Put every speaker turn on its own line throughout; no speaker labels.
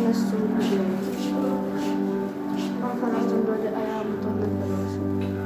městu udělal. Alfa na tom dojde a já mu to hned donesu.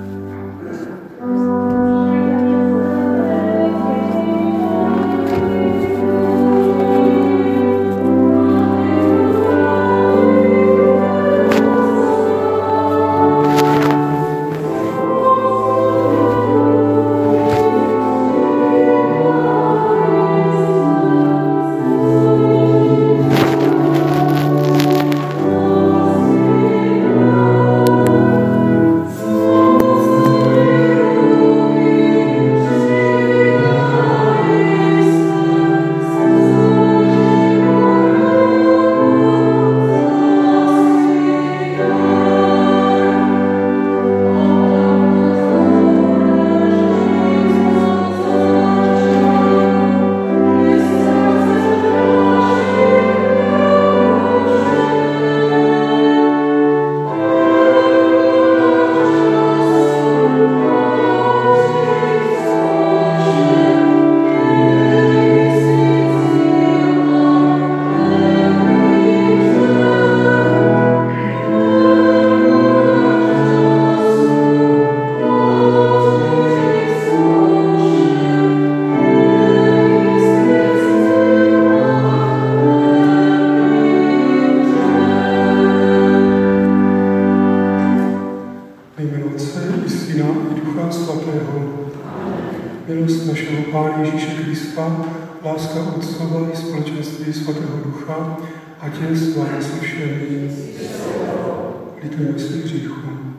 Milost našeho Pána Ježíše Krista, láska Otcova i společenství Svatého Ducha, ať je s vámi se všemi. Litujme svých hříchů.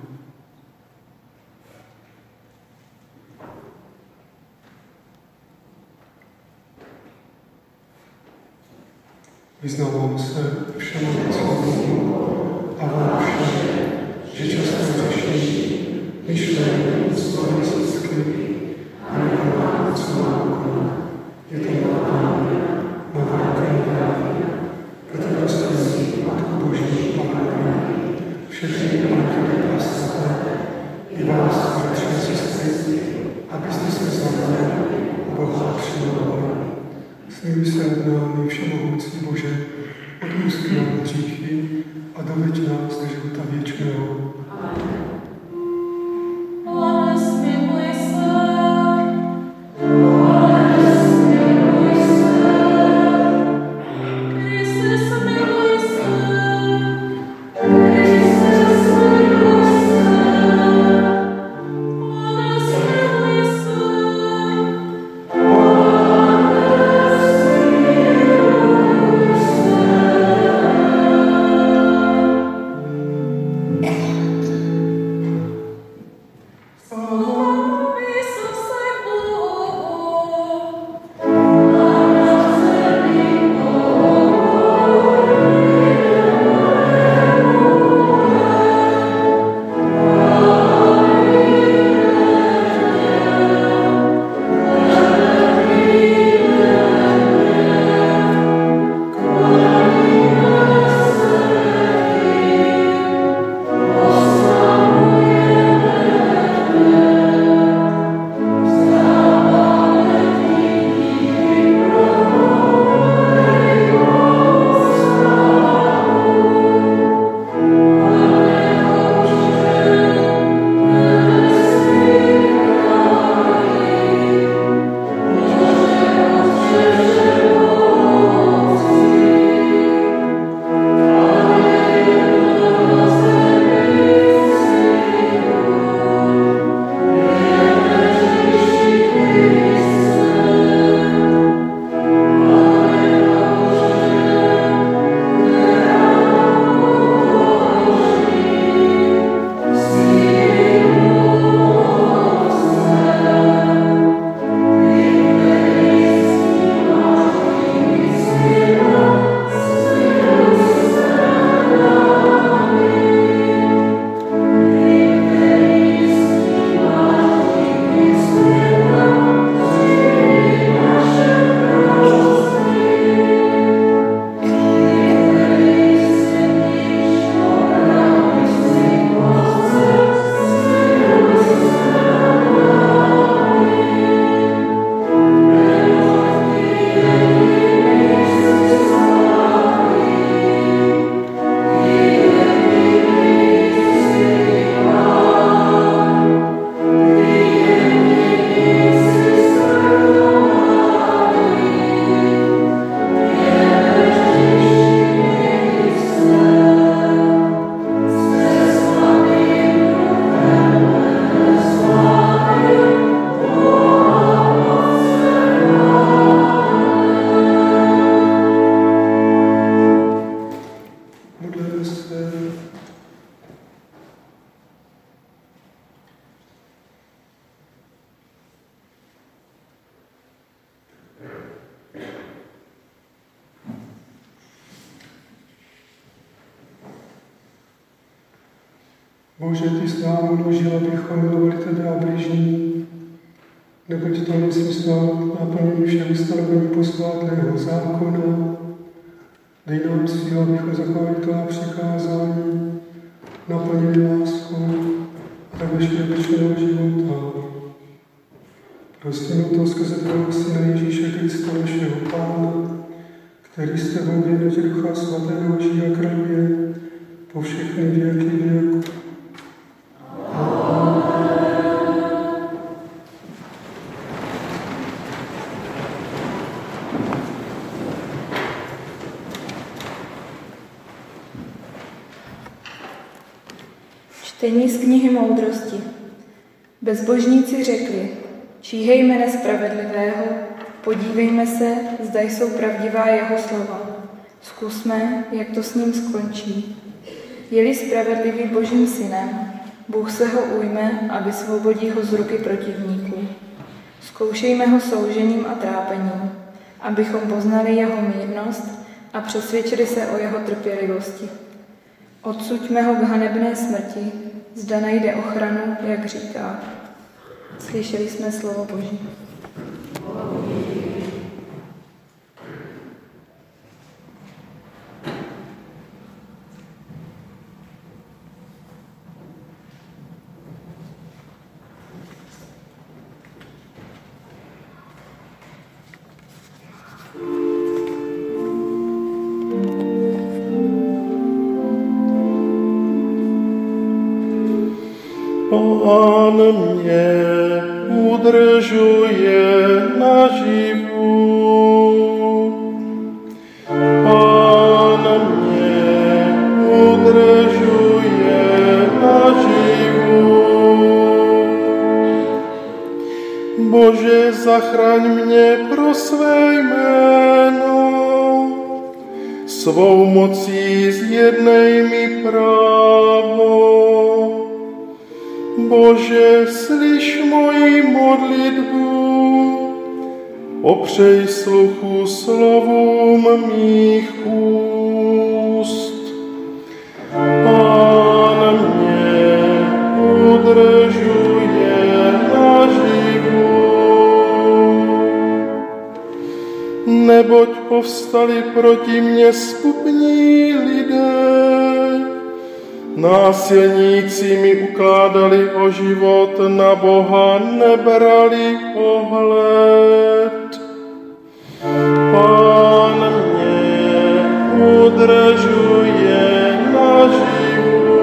Vyznávám se všemohoucímu a vám všem, že často řešení, myšlení, slovy, srdcky a nekonám, co mám konat. Je to má Páně, na velké právě, proto prosím Matku Boží, Páně, všechny anděly a svaté, i vás, bratři a sestry, abyste se za mne Boha přimovali. Smiluj se nad námi, všemohoucí Bože, odpusť nám hříchy a doveď nás do života věčného.
Amen.
Bože, ty jsi nám uložil, abychom milovali tebe a bližní, neboť to nesmí snad naplnění všech ustanovení posvátného zákona. Dej nám sílu, abychom zachovali tvá přikázání, naplnili láskou a tak veškeré věčného života. Prosím o to skrze tvého Syna Ježíše Krista, našeho Pána, který s tebou v jednotě Ducha Svatého žije a králuje po všechny věky věku.
Čtení z knihy Moudrosti. Bezbožníci řekli, číhejme nespravedlivého, podívejme se, zda jsou pravdivá jeho slova. Zkusme, jak to s ním skončí. Je-li spravedlivý Božím synem, Bůh se ho ujme a vysvobodí ho z ruky protivníků. Zkoušejme ho soužením a trápením, abychom poznali jeho mírnost a přesvědčili se o jeho trpělivosti. Odsuďme ho k hanebné smrti, zda najde ochranu, jak říká. Slyšeli jsme slovo Boží.
Pán mě udržuje naživu. Pán mě udržuje naživu. Bože, zachraň mě pro své jméno. Svou mocí zjednej mi právo. Bože, slyš moji modlitbu, opřej sluchu slovům mých úst. Pán mě udržuje naživu, neboť povstali proti mně zpupní lidé. Násilníci mi ukládali o život, na Boha nebrali ohled. Pán mě udržuje naživu.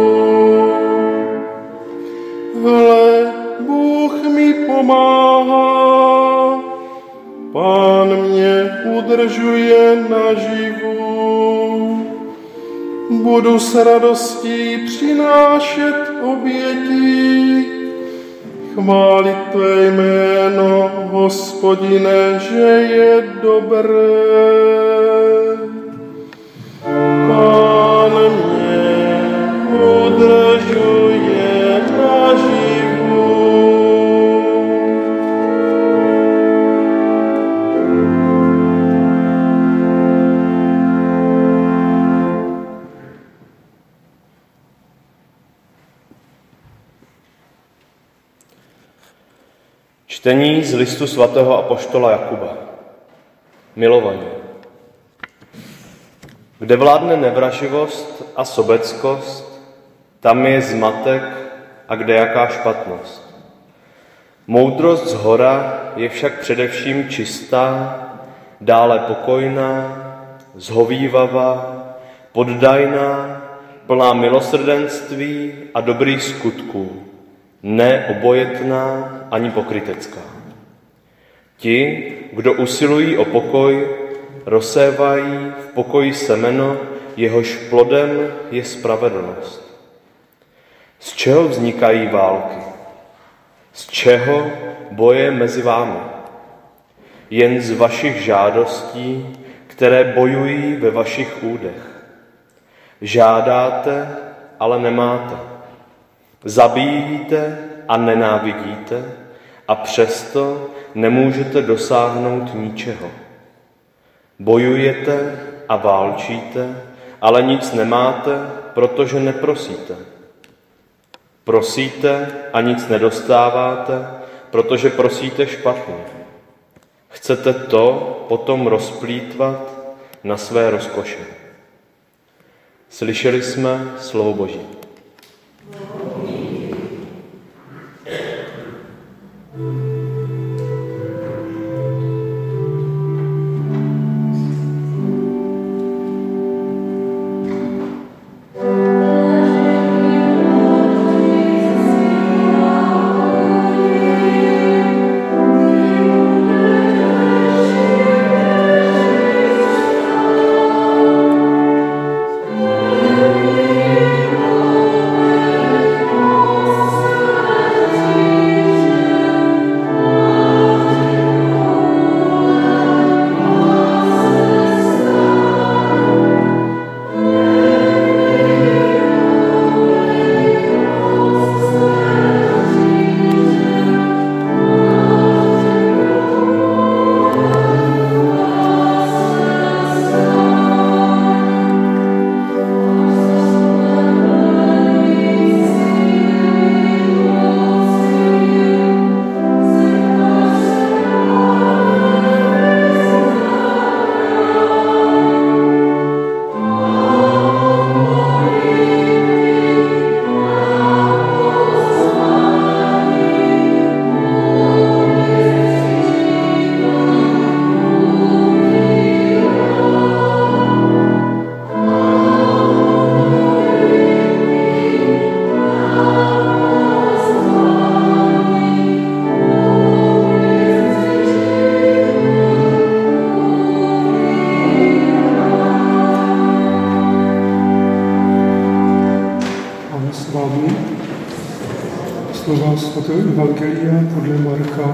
Hle, Bůh mi pomáhá, Pán mě udržuje naživu. Budu s radostí přinášet oběti, chválit tvé jméno, Hospodine, že je dobré. Pán mě udržuje naživu.
Čtení z listu svatého apoštola Jakuba. Milovaní, kde vládne nevraživost a sobeckost, tam je zmatek a kde jaká špatnost. Moudrost zhora je však především čistá, dále pokojná, zhovívavá, poddajná, plná milosrdenství a dobrých skutků, neobojetná ani pokrytecká. Ti, kdo usilují o pokoj, rozsévají v pokoji semeno, jehož plodem je spravedlnost. Z čeho vznikají války? Z čeho boje mezi vámi? Jen z vašich žádostí, které bojují ve vašich údech. Žádáte, ale nemáte. Zabíjíte a nenávidíte a přesto nemůžete dosáhnout ničeho. Bojujete a válčíte, ale nic nemáte, protože neprosíte. Prosíte a nic nedostáváte, protože prosíte špatně. Chcete to potom rozplýtvat na své rozkoše. Slyšeli jsme slovo Boží.
Slova svatého Evangelia podle Marka.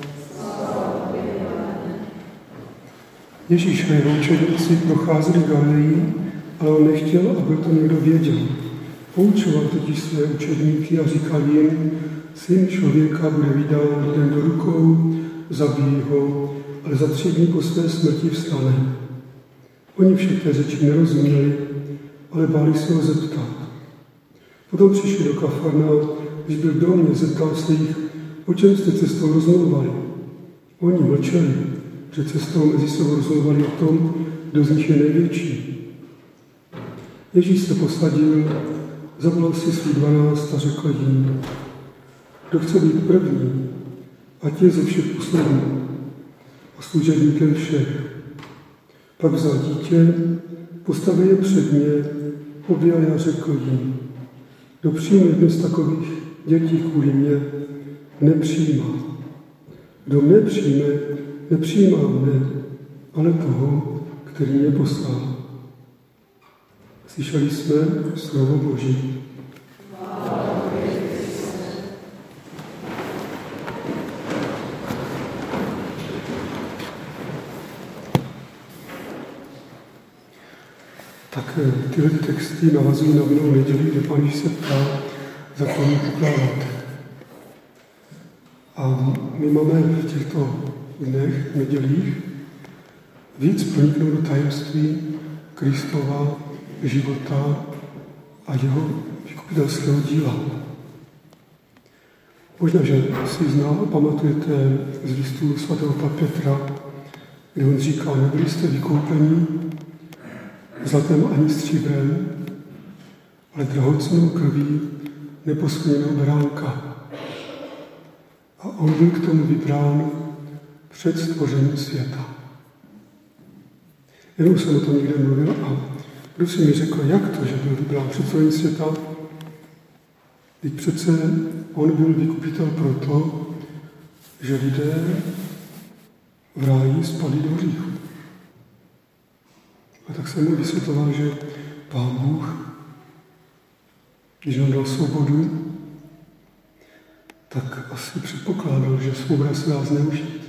Ježíš a jeho učedníci procházeli Galileí, ale on nechtěl, aby to někdo věděl. Poučoval totiž své učedníky a říkal jim, Syn člověka bude vydán lidem do rukou, zabijí ho, ale za 3 dny po své smrti vstane. Oni však té řeči nerozuměli, ale báli se ho zeptat. Potom přišli do Kafarnaum. Když byl v domě, zeptal se jich, o čem jste cestou rozmluvali. Oni mlčeli, že cestou mezi sebou rozmluvali o tom, kdo z nich je největší. Ježíš se posadil, zavolal si svých 12 a řekl jim, kdo chce být první, ať je ze všech poslední a služebníkem všech. Pak vzal dítě, postavil je před mě, objal a řekl jim, kdo přijme dnes takových dětí kvůli mě, nepřijímá. Kdo mne přijme, nepřijímá mne, ale toho, který mě poslal. Slyšeli jsme slovo Boží. Tak tyhle texty navazují na minulou neděli, kde Pán Ježíš se ptá, za koho pokládáte. A my máme v těchto dnech, nedělích, víc proniknout do tajemství Kristova života a jeho vykupitelského díla. Možná, že si pamatujete z listu svatého Petra, kde on říká, nebyli jste vykoupeni zlatem ani stříbrem, ale drahocennou krví neposkvrněného beránka. A on byl k tomu vybrán před stvořením světa. Jenom jsem o tom někde mluvil a kdo si mi řekl, jak to, že byl vybrán před stvořením světa? Teď přece on byl vykupitel proto, že lidé v ráji spadli do hříchu. A tak jsem mu vysvětloval, že Pán Bůh, když nám dal svobodu, tak asi předpokládal, že svoboda se dá zneužít.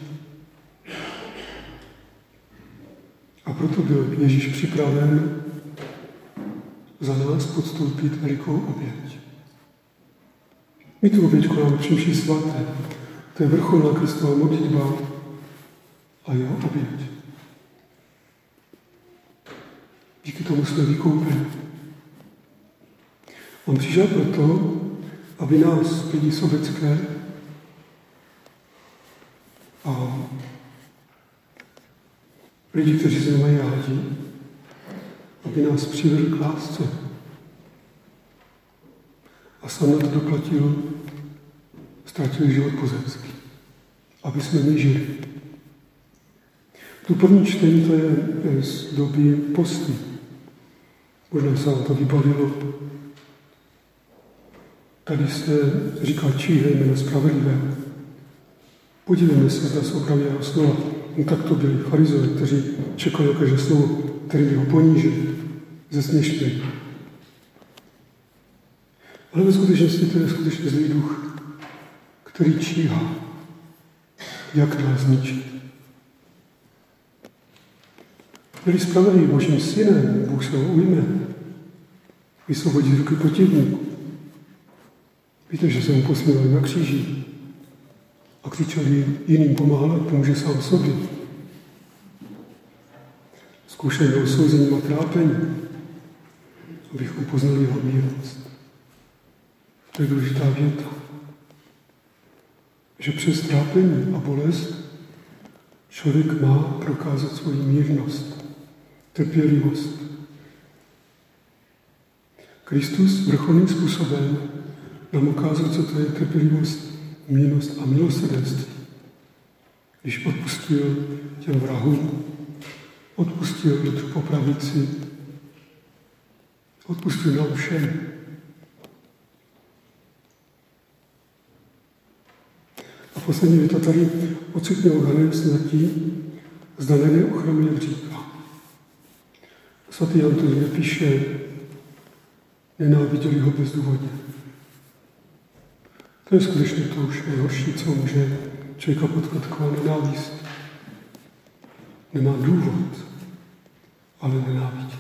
A proto byl Ježíš připraven za nás podstoupit velikou oběť. My tu oběťku máme při mši svaté. To je vrcholná Kristova modlitba a jeho oběť. Díky tomu jsme vykoupeni. On přišel proto, aby nás, lidi sobecké, a lidi, kteří se mají rádi, aby nás přivedl k lásce. A sám na to doplatil, ztratil život pozemský, aby jsme my žili. Tu první čtení to je z doby postu. Možná se vám to vybavilo. Tady se říká, číhejme na spravedlivého. Podívejme se, zda jsou pravého slova. No tak to byli farizové, kteří čekali na každé slovo, který by ho ponížili, zesměšnili. Ale ve skutečnosti to je skutečně zlý duch, který číhá, jak nás zničit. Byli spravedliví Božím synem, Bůh se ho ujme, vysvobodí z ruky protivníků. Víte, že se mu posmívali na kříži a křičeli jiným pomáhat, pomůže sám sobě. Zkoušeli osouzením a trápení, abychom poznali jeho mírnost. To je důležitá věta, že přes trápení a bolest člověk má prokázat svoji mírnost, trpělivost. Kristus vrcholným způsobem nám ukázal, co to je trpělivost, mírnost a milosrdenství. Když odpustil těm vrahům, odpustil Lutru popravici, odpustil nám všem. A poslední věta tady ocitně ohanem smrtí, zda neochromuje, jak říká. Svatý Jan to nepíše, nenáviděli ho bezdůvodně. To je skutečně to už nejhorší, co může člověka potkat, taková nenávist. Nemá důvod, ale nenávidí.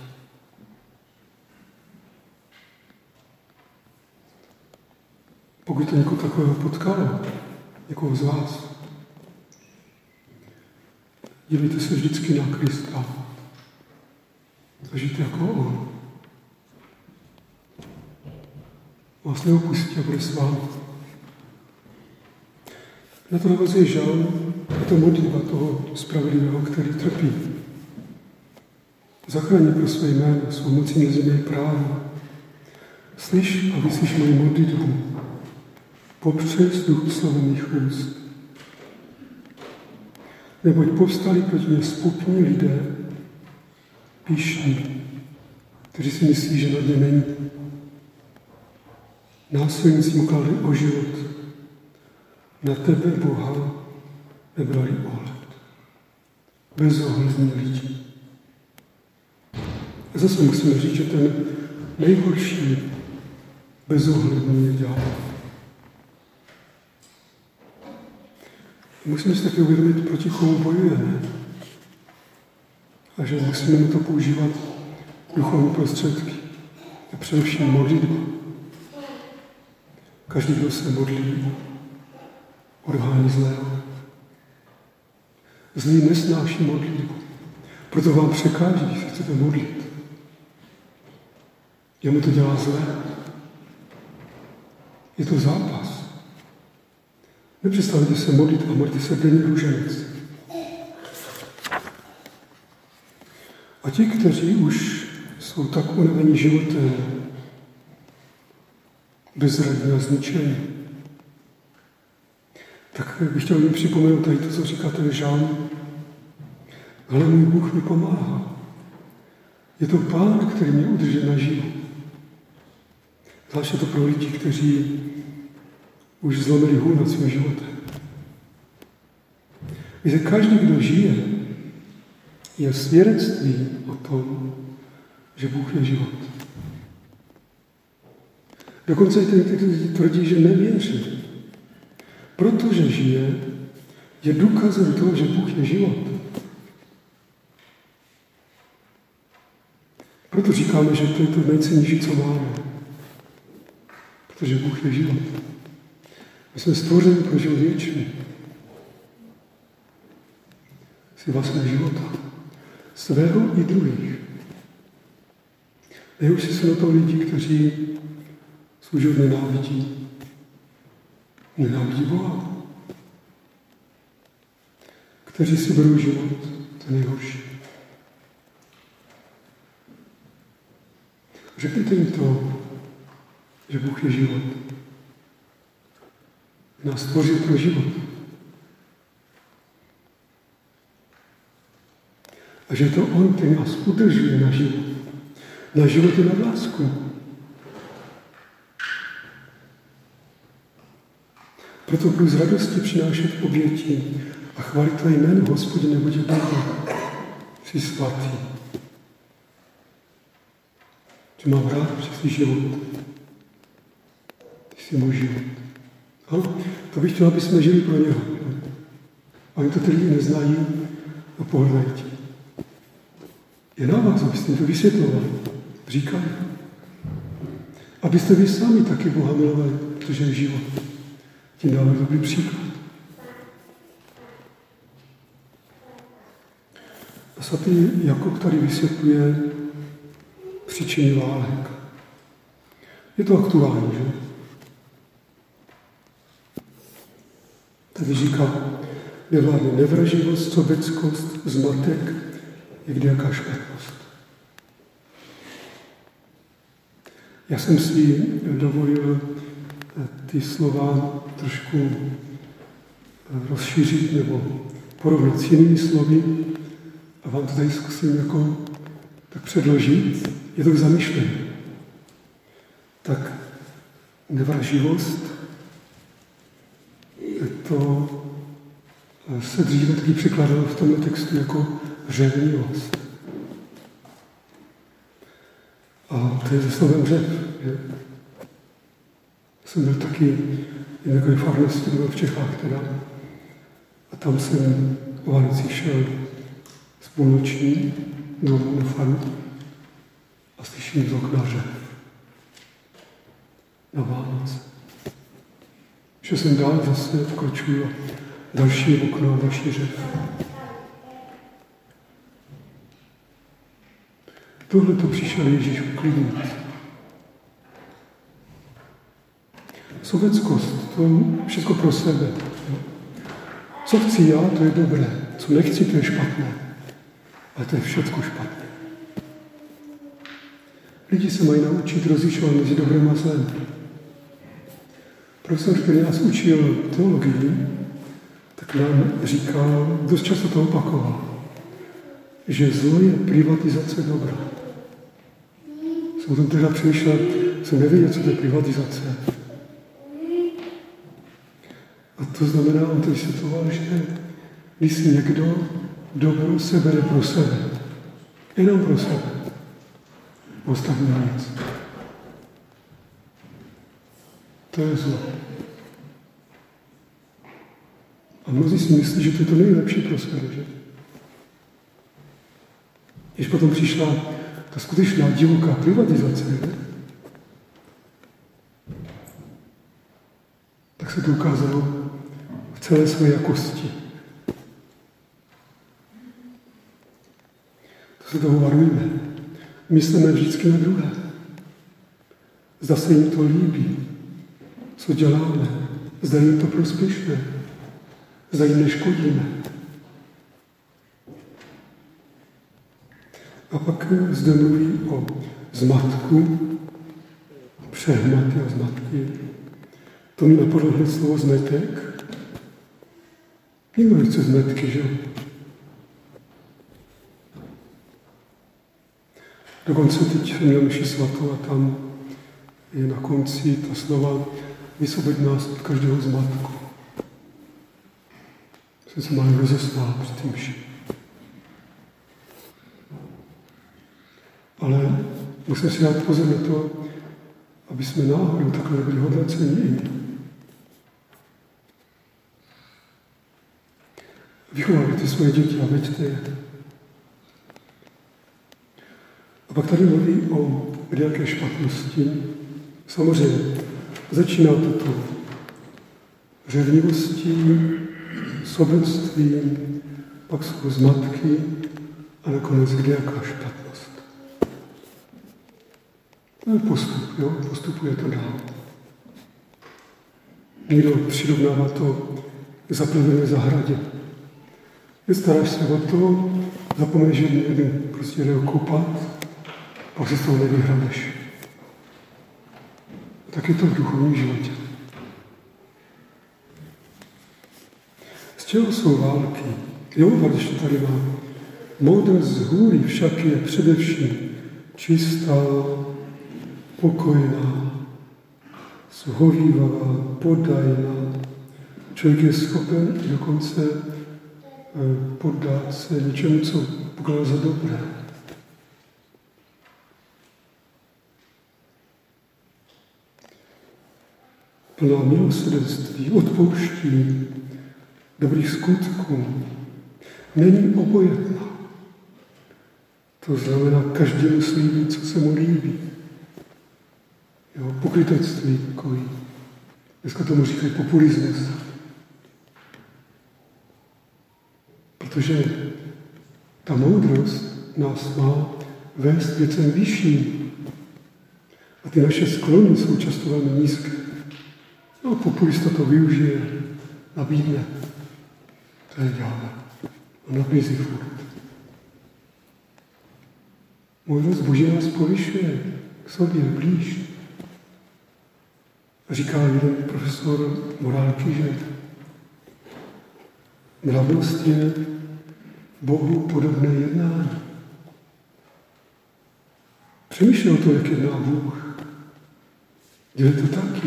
Pokud to někoho takového potkalo, někoho z vás, dívejte se vždycky na Krista a žijte jako on. Vás neopustí a bude s vámi. Na to navazuje žalm, je to modlitba toho spravedlivého, který trpí. Zachraň pro své jméno, svou mocí nezemě právo. Slyš a vyslyš moji modlitbu. Popřes duchu slovem mých úst. Neboť povstali proti mě spupní lidé, pyšní, kteří si myslí, že na dně není. Násilníci mu kladli o život. Na tebe, Boha, nebrali ohled. Bezohlední lidi. A zase musíme říct, že ten nejhorší bezohledný je ďábel. Musíme si také uvědomit, proti komu bojujeme. A že musíme na to používat duchovní prostředky. A především modlitba. Každý, kdo se modlí, odhání zlého. Zlý nesnáší modlitbu. Proto vám překáží, když se chcete modlit. Jemu to dělá zlé. Je to zápas. Nepřestavte se modlit a modlit se denní růženec. A ti, kteří už jsou tak unavení životem, bezradní a zničení, tak bych chtěl jim připomenout tady to, co říká ten žalm. Ale můj Bůh mi pomáhá. Je to Pán, který mě udrží naživu. Zvláště to pro lidi, kteří už zlomili hůl nad svým životem. Víte, každý, kdo žije, je svědectví o tom, že Bůh je život. Dokonce i ten, kteří tvrdí, že nevěří. Protože žije, je důkazem toho, že Bůh je život. Proto říkáme, že to je to nejcennější, co máme. Protože Bůh je život. My jsme stvořeni pro život věčný. Jsi vlastně života. Svého i druhých. Nejhorší jsou na to lidi, kteří svůj život nenávidí nenávidí Boha, kteří si berou život, to nejhorší. Řekněte jim to, že Bůh je život. Nás stvořil pro život. A že to on, který nás udržuje na život. Na život i na lásku. Proto budu z radosti přinášet oběti a chválit tvé jméno, Hospodine, buď Bohu. Jsi svatý. Že mám rád přesný život. Ty jsi můj život. Ano, to bych chtěl, aby jsme žili pro něho. Oni to ty lidi neznají a pohldají ti. Je na vás, abyste jim to vysvětlovali. Říkali. Abyste vy sami taky Boha milovali, protože je život. Tím dáme dobrý příklad. A svatý Jakub tady vysvětluje příčiny válek. Je to aktuální, že? Tady říká, nevládne nevraživost, sobeckost, zmatek, někdy jaká špatnost. Já jsem si dovolil ty slova trošku rozšířit nebo porovnat s jinými slovy a vám to tady zkusím jako tak předložit. Je to k zamýšlení. Tak nevraživost, to se dříve taky překladalo v tomto textu jako řevnivost. A to je ze slovem řev. Jsem byl taky v takové farnosti, byl v Čechách teda. A tam jsem o Vánocích šel z půlnoční domů na faru a slyším z okna řev. Na Vánoce. Že jsem dál zase vkročuju a další okno a další řev. Tohle to přišel Ježíš uklidnit. Sobeckost, to je všechno pro sebe. Co chci já, to je dobré. Co nechci, to je špatné. Ale to je všechno špatné. Lidi se mají naučit rozlišovat mezi dobrem a zlem. Profesor, který nás učil teologii, tak nám říkal, dost často to opakoval, že zlo je privatizace dobra. Jsem o tom teda přemýšlel, jsem nevěděl, co to je privatizace. A to znamená, on to vysvětloval, že když si někdo dobro se bere pro sebe, jenom pro sebe, ostatní nic. To je zlo. A mnozí si myslí, že to je to nejlepší pro sebe, že? Když potom přišla ta skutečná divoká privatizace, ne? Tak se to ukázalo v celé své jakosti. To se toho varujeme. Myslíme vždycky na druhé. Zda se jim to líbí, co děláme, zda jim to prospěšné, zda jim neškodíme. A pak zde mluví o zmatku, přehmaty a zmatky. To mi napadlo hned slovo zmetek. Nikdo nechce zmetky, že? Dokonce teď jsem měl mši svatou a tam je na konci ta slova vysvoboď nás od každého zmatku. Jsem se mal rozesmál při té mši. Ale musím si dát pozor na to, aby jsme náhodou takhle nebyli hodnoceni i my. Vychovávajte svoje děti a veďte je. A pak tady mluví o nějaké špatnosti. Samozřejmě začíná toto řevnivostí, sobectvím, pak jsou zmatky a nakonec kdejaká špatnost. To je postup, jo? Postupuje to dál. Někdo přirovnává to k zaplevené zahradě. Staráš se o to, zapomeneš, že jeden prostě jde koupat, pak se z toho nevyhrabeš. Tak je to v duchovním životě. Z čeho jsou války? Jehova, když to tady má. Moudrost z hůry však je především čistá, pokojná, shovívavá, podajná. Člověk je schopen dokonce poddat se něčemu, co pokládá za dobré. Plná milosrdenství, odpouští, dobrých skutků, není obojetná. To znamená, každému slíbí, co se mu líbí. Jo, pokrytectví takový. Dneska tomu říkají populismus. Protože ta moudrost nás má vést věcem vyšším. A ty naše sklony jsou často velmi nízké. No, populista to využije, nabídne. To je ďábel. On nabízí furt. Moudrost Boží nás povyšuje k sobě blíž. A říká jeden profesor morálky, že mravnost je Bohu podobné jednání. Přemýšlej o tom, jak jedná Bůh. Dělej to taky.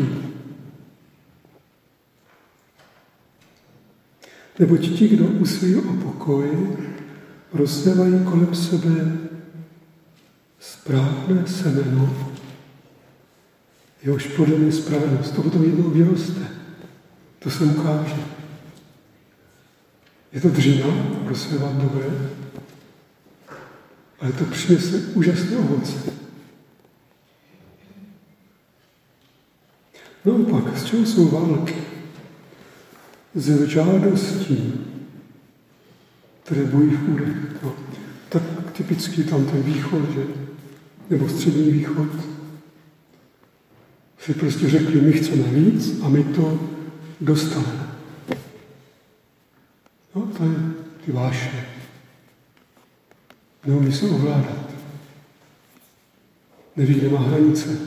Neboť ti, kdo usilují o pokoj, rozsévají kolem sebe správné semeno, jehož plodem je spravedlnost. To potom jednou vyroste. To se ukáže. Je to dřina, rozsévat dobré, ale to přinese úžasné ovoce. Naopak, z čeho jsou války? Ze žádostí, které bojí v údech. No, tak typicky tam ten východ, že? Nebo střední východ. Si prostě řekli, my chceme víc a my to dostaneme. No, to je ty vášně. Neumí se ovládat. Neví, kde má hranice.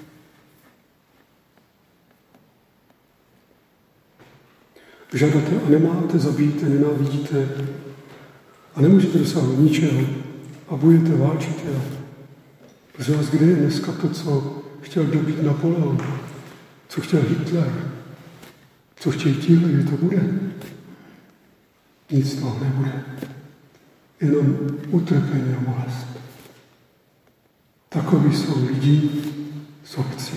Žádáte a nemáte, zabíjíte, nenávidíte a nemůžete dosáhnout ničeho a budete válčit. Protože vás, kde je dneska to, co chtěl dobít Napoleon, co chtěl Hitler, co chtějí tíhle, kde to bude? Nic toho nebude. Jenom utrpení a bolest. Takoví jsou lidi, sobci.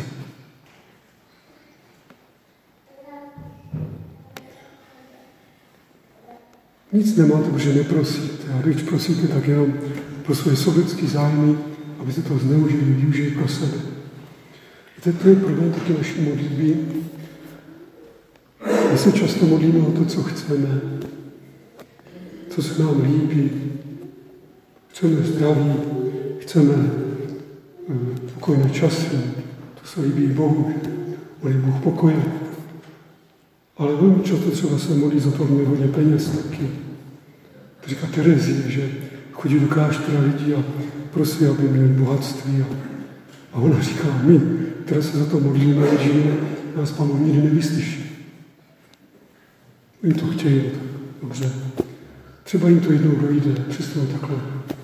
Nic nemáte, protože neprosíte. A když prosíte, tak jenom pro svoje sobecké zájmy, aby se to zneužili, využili pro sebe. To je problém taky naší modlitby. My se často modlíme o to, co chceme, co se nám líbí. Chceme zdraví, chceme pokojné časy, to se líbí Bohu, on je Bůh pokoje. Ale velmi často třeba se modlí za to, aby měl hodně peněz taky. To říká Terezie, že chodí do kláštera lidí a prosí, aby měli bohatství. A ona říká, my, které se za to modlíme a žijeme, nás Pán Bůh nikdy nevyslyší. Oni to chtějí, tak dobře. Třeba jim to jednou dojde, přestanou takhle.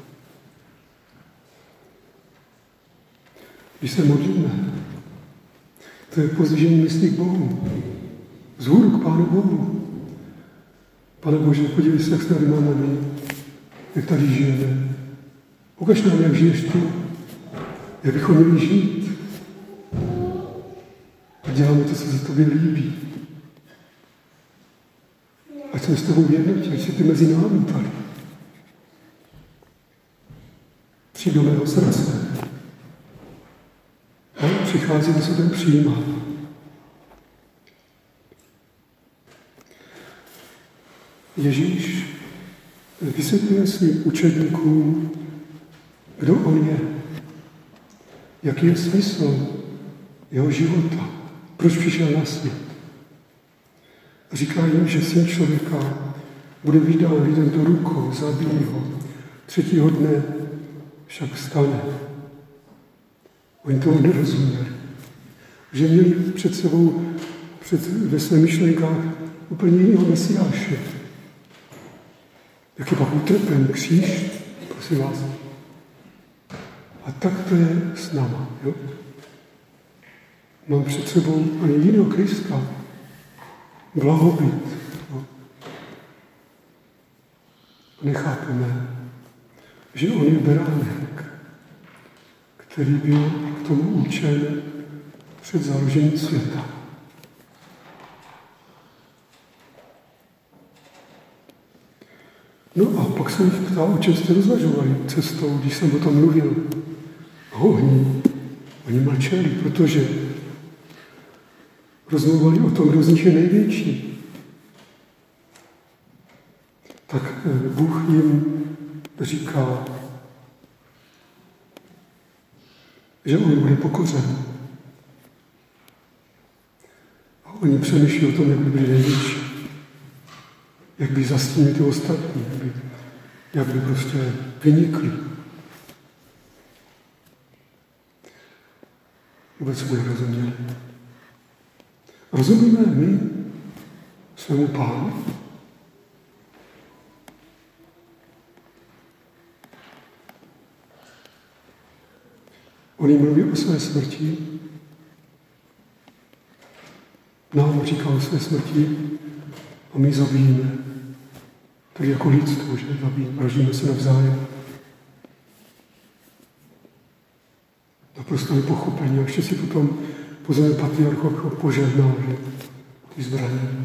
Když se modlíme, to je pozdvižení myslí k Bohu. Vzhůru k Pánu Bohu. Pane Bože, podívej se, jak se tady máme my, jak tady žijeme. Ukaž nám, jak žiješ ty, jak bychom měli žít. A děláme to, co se tobě líbí. Ať jsme s tebou v jednotě, ať jsi ty mezi námi tady. Přijď do mého srdce. A přichází, co ten přijímá. Ježíš vysvětluje svým učedníkům, kdo on je, jaký je smysl jeho života, proč přišel na svět. A říká jim, že Syn člověka bude vydán lidem do rukou, zabijí ho. 3. dne však vstane. Oni tomu nerozuměli. Že měli před sebou, ve svých myšlenkách úplně jiného Mesiáše. Jak je pak utrpen kříž, prosím vás. A tak to je s náma. Jo? Mám před sebou ani jiného Krista. Blahobyt. Jo? Nechápeme, že on je beránek, který byl k tomu určen před založením světa. No a pak jsem jich ptal, o čem jste rozvažovali cestou, když jsem o tom mluvil. A oni mlčeli, protože rozmluvali o tom, kdo z nich je největší. Tak Bůh jim říká, že on bude pokořen. A oni přemýšlí o tom, jak by byli největší. Jak by zastínili ty ostatní, jak by prostě vynikli. Vůbec mu nerozuměli. Rozumíme my svému Pánu? On jim mluví o své smrti, nám říká o své smrti a my zabijíme. Tak jako lidstvo, že zabijíme, vraždíme se navzájem. Naprosto nepochopení. A ještě si potom pozveme patriarchu požehnal, že ty zbraně.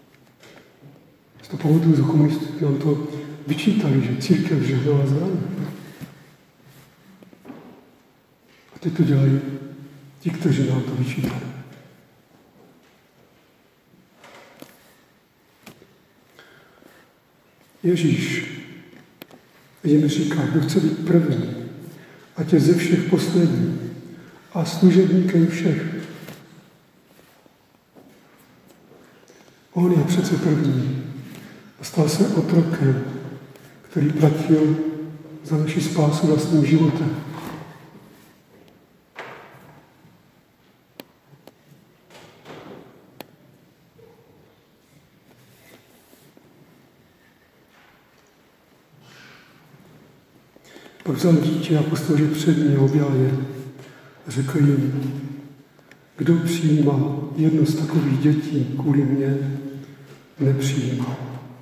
Z toho pamatuju, že komunisty nám to vyčítali, že církev žehnala zbraně. A teď to dělají ti, kteří nám to vyčítali. Ježíš jim říká, kdo chce být první, ať je ze všech poslední a služebníkem všech. On je přece první a stal se otrokem, který platil za naši spásu vlastním životem. Pak vzal dítě a postavil před ně, objal je a řekl jim, kdo přijímá jedno z takových dětí kvůli mně, nepřijímá.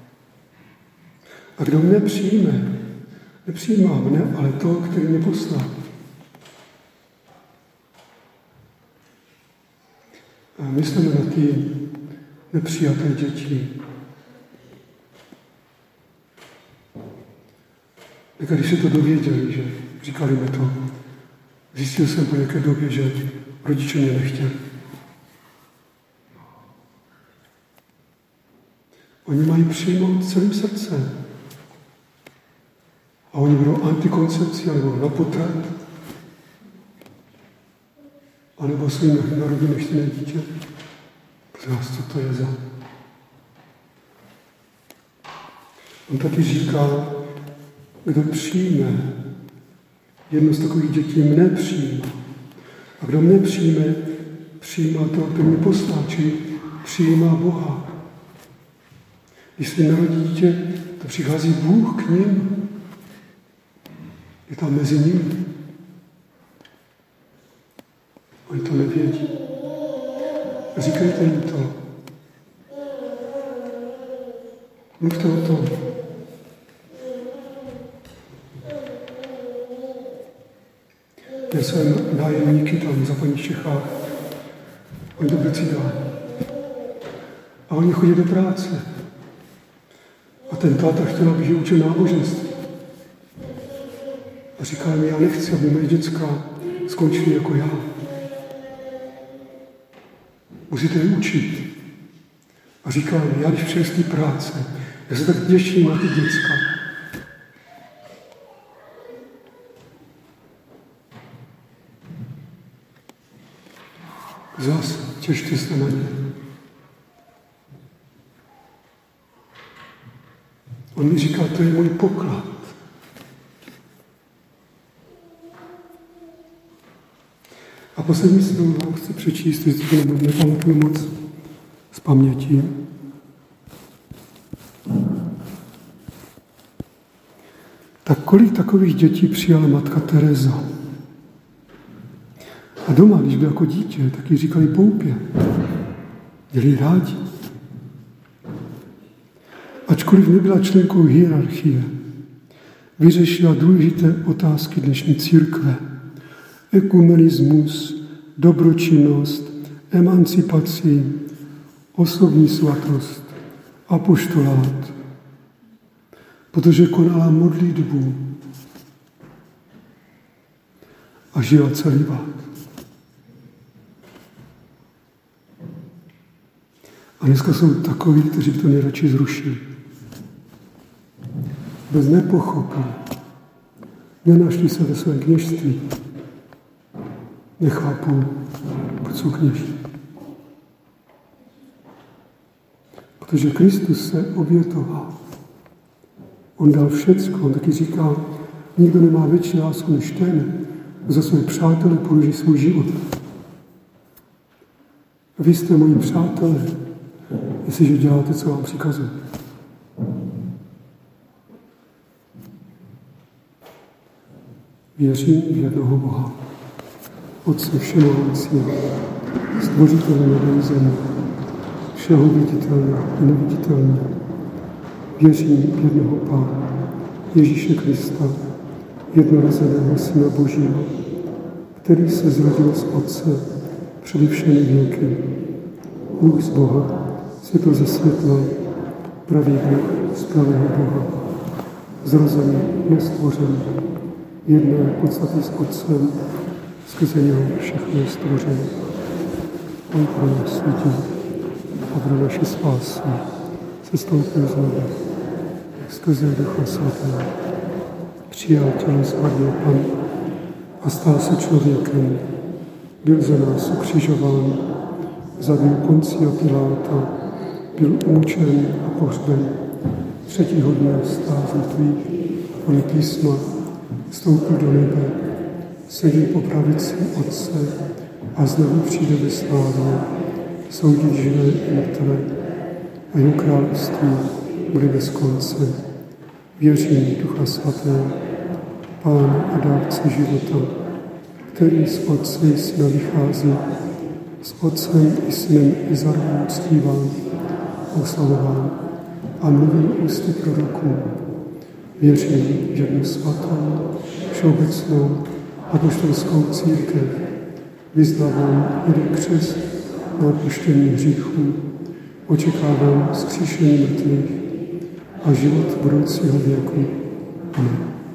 A kdo mne přijme, nepřijímá mne, ale to, který mě poslal. A myslíme na ty nepřijaté děti. Tak když se to dověděli, že říkali mi to, zjistil jsem po nějaké době, že rodiče mě nechtěli. Oni mají přijmout celým srdcem. A oni budou antikoncepci, nebo na potrat, anebo svým narodit nechtěné dítě. Pro nás, co to je za? On taky říká, kdo přijme jedno z takových dětí, mne přijímá. A kdo mne přijme, přijímá toho, kdo mě poslal, čili přijímá Boha. Když se narodí dítě, to přichází Bůh k nim. Je tam mezi nimi. Oni to nevědí. Říkejte jim to. Mluvte o tom. Já jsem nájemníky tam v západních Čechách. Oni dobře cigáni. A oni chodí do práce. A ten táta chtěl, abych je učil náboženství. A říká mi, já nechci, aby moje děcka skončily jako já. Musíte je učit. A říká mi, já když přijdu z té práce, já se tak těším na ty děcka. Zase těšte se na ně. On mi říká, to je můj poklad. A poslední slovo chci přečíst, jestli to nepamatuju moc z paměti. Tak kolik takových dětí přijala matka Teresa? A doma, když byl jako dítě, tak jí říkali poupě. Měli rádi. Ačkoliv nebyla členkou hierarchie, vyřešila důležité otázky dnešní církve. Ekumenismus, dobročinnost, emancipaci, osobní svatost, apoštolát. Protože konala modlitbu a žila celibát. A dneska jsou takoví, kteří by to nejradši zrušili. Bez nepochopili. Nenašli se ve svém kněžství. Nechápou, proč jsou kněží. Protože Kristus se obětoval. On dal všecko. On taky říká, nikdo nemá větší lásku než ten, za své přátele položí svůj život. Vy jste moji přátelé, jestliže děláte, co vám přikazuji. Věřím v jednoho Boha, Otce všemohoucího, stvořitele nebe i země, všeho viditelného i neviditelného. Věřím v jednoho Pána, Ježíše Krista, jednorozeného Syna Božího, který se zrodil z Otce přede všemi věky. Bůh z Boha, světlo ze světla, pravý Bůh z pravého Boha, zrozený, nestvořený, jedné podstatě s Otcem, skrze něho všechno je stvořené. On pro nás světí a pro naši spásu se stoupil z nebe, skrze Ducha Svatého. Přijal tělo svatého Pana a stal se člověkem. Byl za nás ukřižován, zabil Poncija Piláta, byl umučen a pohřben. Třetího dne stál z mrtvých podle písma, vstoupil do nebe, sedí po pravici Otce a znovu přijde ve slávě, soudit živé i mrtvé a jeho království bude bez konce. Věřím Ducha Svatého, Pána a dárce života, který z Otce i Syna vychází, s Otcem i Synem je zároveň uctíván, oslavován a mluvil ústy proroků. Věřím v jednu svatou, všeobecnou apoštolskou církev, vyznávám jeden křest na odpuštění hříchů, očekávám vzkříšení mrtvých a život budoucího věku. Amen.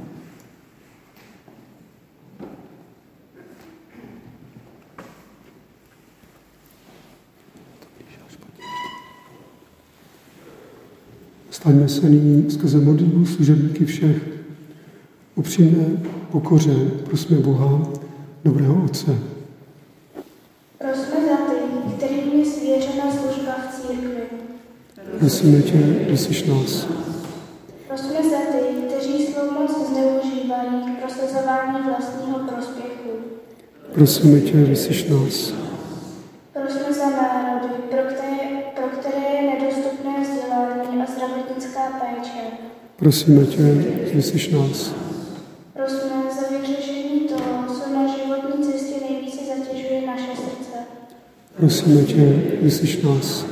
Staňme se nyní skrze modlitbu služebníky všech upřímné pokoře, prosme Boha, dobrého Otce.
Prosme za ty, kterým je svěřena služba v církvi.
Prosíme tě, vyslyš nás.
Prosme za ty, kteří svou moc zneužívají k prosazování vlastního prospěchu.
Prosíme tě, vyslyš nás.
Prosme za národy, pro které je nedostupné vzdělání a zdravotnická péče.
Prosíme tě, vyslyš nás.
Prosme za vyřešení toho, co na životní cestě nejvíce zatěžuje naše srdce.
Prosíme tě, vyslyš nás.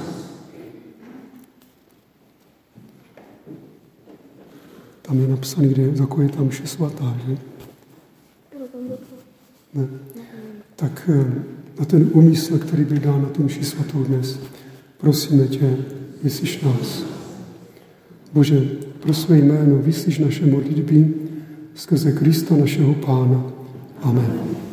Tam je napsaný, kde za je tam mše svatá, že? Ne. Tak na ten úmysl, který byl dán na tu mši svatou dnes, prosíme tě, vyslyš nás. Bože, pro své jméno vyslyš naše modlitby skrze Krista našeho Pána. Amen.